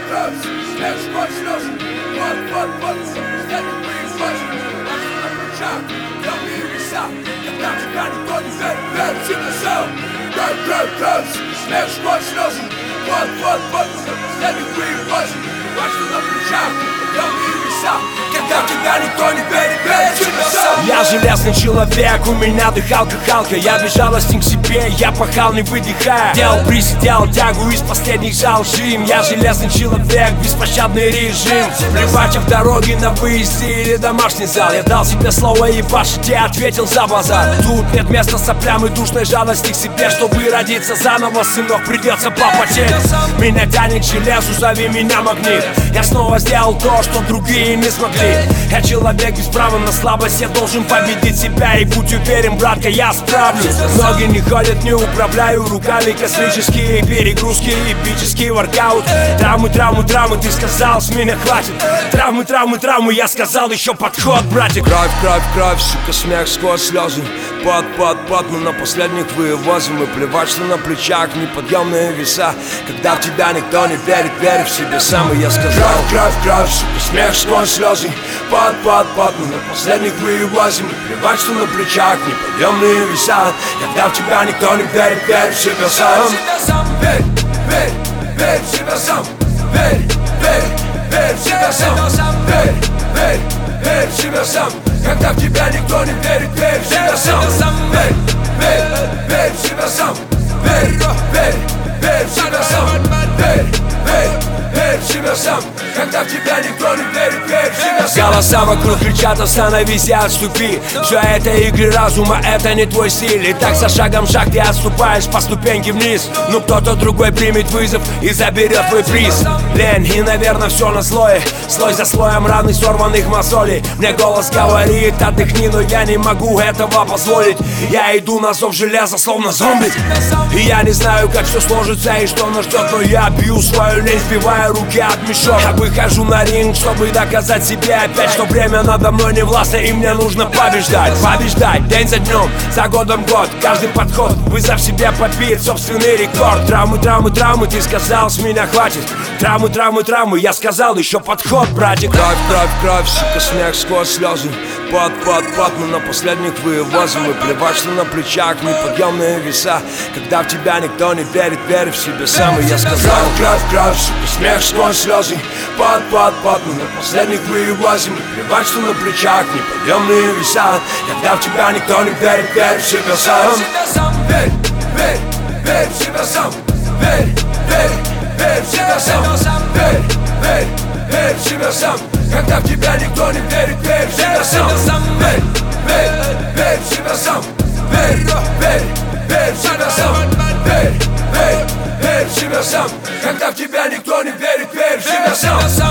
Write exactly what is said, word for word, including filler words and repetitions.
кровь, снег сквозь слезы. Вот, вот, вот, снегом преисподней. На плечах темные веса, когда в тебя никто не верит, верит в себя сам. Кровь, кровь, кровь, снег сквозь слезы. Вот, вот, вот, снегом преисподней. Башня на плечах, темные веса, когда в тебя никто не верит, верит в себя сам. Я железный человек, у меня дыхалка Халка. Я безжалостен к себе, я пахал не выдыхая. Делал присед, делал тягу из последних жал жим. Я железный человек, беспощадный режим. Плевать в дороге на выезде или домашний зал. Я дал себе слово и ваше те ответил за базар. Тут нет места соплям и душной жалости к себе. Чтобы родиться заново, сынок, придется попотеть. Меня тянет к железу, зови меня магнит. Я снова сделал то, что другие не смогли. Я человек без права на слабость, я должен победить себя. И будь уверен, братка, я справлюсь. Ноги не ходят, не управляю руками. Космические перегрузки, эпический воркаут. Травмы, травмы, травмы, ты сказал, с меня хватит. Травмы, травмы, травмы, я сказал, еще подход, братик. Кровь, кровь, кровь, сука, смех сквозь слезы. Под, под, под, мы на последних вывозим. И плевать, что на плечах неподъемные веса. Когда в тебя никто не верит, верь в себе сам. И я сказал, кровь, кровь, кровь, сука, смех сквозь слезы. Под, под, под, мы на последних вывозим. И плевать, что на плечах неподъемные веса. Когда в тебя никто не верит, верь в себя сам. Верь, верь, верь в себя сам. Верь, верь, верь в себя сам. Верь, верь, верь в себя сам. Когда в тебя никто не верит, верь в себя сам. Верь, верь, верь в себя сам. Верь, верь, верь в себя сам. Верь, верь, верь в себя сам. Когда в тебя никто не верит, верь в себя сам. Голоса вокруг кричат, остановись и отступи. Все это игры разума, это не твой стиль. И так за шагом шаг ты отступаешь по ступеньке вниз. Но кто-то другой примет вызов и заберет твой приз. Лень и, наверное, все на слое. Слой за слоем раны сорванных мозолей. Мне голос говорит, отдохни, но я не могу этого позволить. Я иду на зов железа, словно зомби. И я не знаю, как все сложится и что нас ждет. Но я бью свою лень, сбивая руки от мешок. Я выхожу на ринг, чтобы доказать себе опять, что время надо мной не властно и мне нужно побеждать. Побеждать день за днем, за годом год. Каждый подход, вызов себе побить собственный рекорд. Травмы, травмы, травмы, ты сказал, с меня хватит. Травмы, травмы, травмы, я сказал, еще подход, братик. Кровь, кровь, кровь, сука, смех сквозь слезы. Под, под, под, мы на последних вывозим. И плевать, что на плечах неподъемные веса. Когда в тебя никто не верит, верь в себя сам. И я сказал, кровь, кровь, сука, смех сквозь слезы. Под, под, под, мы на последних вывозим. И плевать, что на плечах неподъемные веса. Когда в тебя никто не верит, верь в себя сам. Верь, верь, верь в себя сам. Верь, верь, верь в себя сам. Верь, верь, верь в себя сам. Когда в тебя никто не верит, верь в себя сам. Верь, верь, верь в себя сам. Верь, верь, верь в себя сам. Верь, верь, верь в себя сам. Когда в тебя никто не верит, верь в себя сам.